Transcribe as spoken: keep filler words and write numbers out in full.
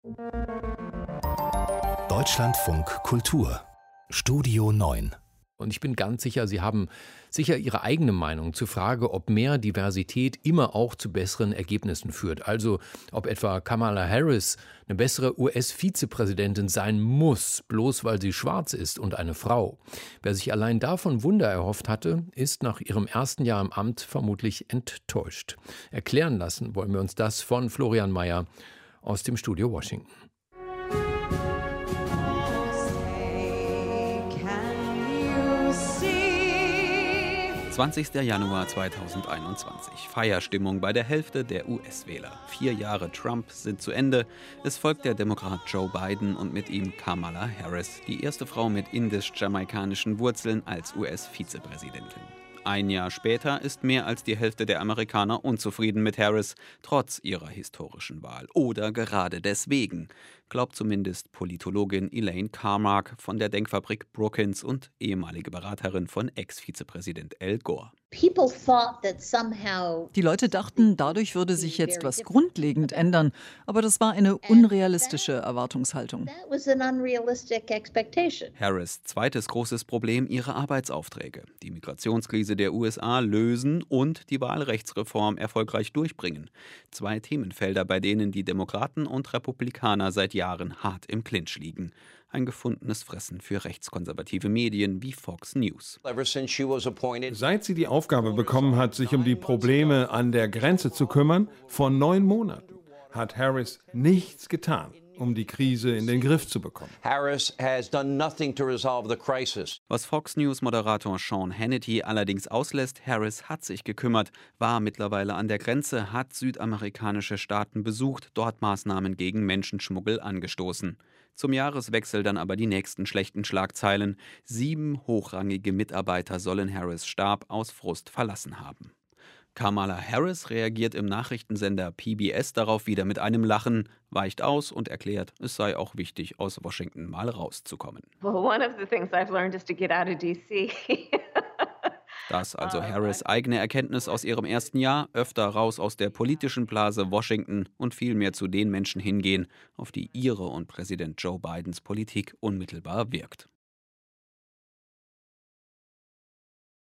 Deutschlandfunk Kultur Studio neun. Und ich bin ganz sicher, Sie haben sicher Ihre eigene Meinung zur Frage, ob mehr Diversität immer auch zu besseren Ergebnissen führt. Also ob etwa Kamala Harris eine bessere U S-Vizepräsidentin sein muss, bloß weil sie schwarz ist und eine Frau. Wer sich allein davon Wunder erhofft hatte, ist nach ihrem ersten Jahr im Amt vermutlich enttäuscht. Erklären lassen wollen wir uns das von Florian Mayer aus dem Studio Washington. zwanzigster Januar zweitausendeinundzwanzig. Feierstimmung bei der Hälfte der U S-Wähler. Vier Jahre Trump sind zu Ende. Es folgt der Demokrat Joe Biden und mit ihm Kamala Harris, die erste Frau mit indisch-jamaikanischen Wurzeln als U S-Vizepräsidentin. Ein Jahr später ist mehr als die Hälfte der Amerikaner unzufrieden mit Harris, trotz ihrer historischen Wahl. Oder gerade deswegen, glaubt zumindest Politologin Elaine Carmack von der Denkfabrik Brookings und ehemalige Beraterin von Ex-Vizepräsident Al Gore. Die Leute dachten, dadurch würde sich jetzt was grundlegend ändern, aber das war eine unrealistische Erwartungshaltung. Harris' zweites großes Problem, ihre Arbeitsaufträge. Die Migrationskrise der U S A lösen und die Wahlrechtsreform erfolgreich durchbringen. Zwei Themenfelder, bei denen die Demokraten und Republikaner seit Jahren hart im Clinch liegen. Ein gefundenes Fressen für rechtskonservative Medien wie Fox News. Seit sie die Aufgabe bekommen hat, sich um die Probleme an der Grenze zu kümmern, vor neun Monaten, hat Harris nichts getan, um die Krise in den Griff zu bekommen. Harris has done nothing to resolve the crisis. Was Fox News-Moderator Sean Hannity allerdings auslässt, Harris hat sich gekümmert, war mittlerweile an der Grenze, hat südamerikanische Staaten besucht, dort Maßnahmen gegen Menschenschmuggel angestoßen. Zum Jahreswechsel dann aber die nächsten schlechten Schlagzeilen. Sieben hochrangige Mitarbeiter sollen Harris' Stab aus Frust verlassen haben. Kamala Harris reagiert im Nachrichtensender P B S darauf wieder mit einem Lachen, weicht aus und erklärt, es sei auch wichtig, aus Washington mal rauszukommen. Well, one of the things I've learned is to get out of D C Das also Harris' eigene Erkenntnis aus ihrem ersten Jahr, öfter raus aus der politischen Blase Washington und viel mehr zu den Menschen hingehen, auf die ihre und Präsident Joe Bidens Politik unmittelbar wirkt.